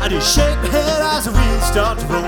I just shake my head as we start to roll.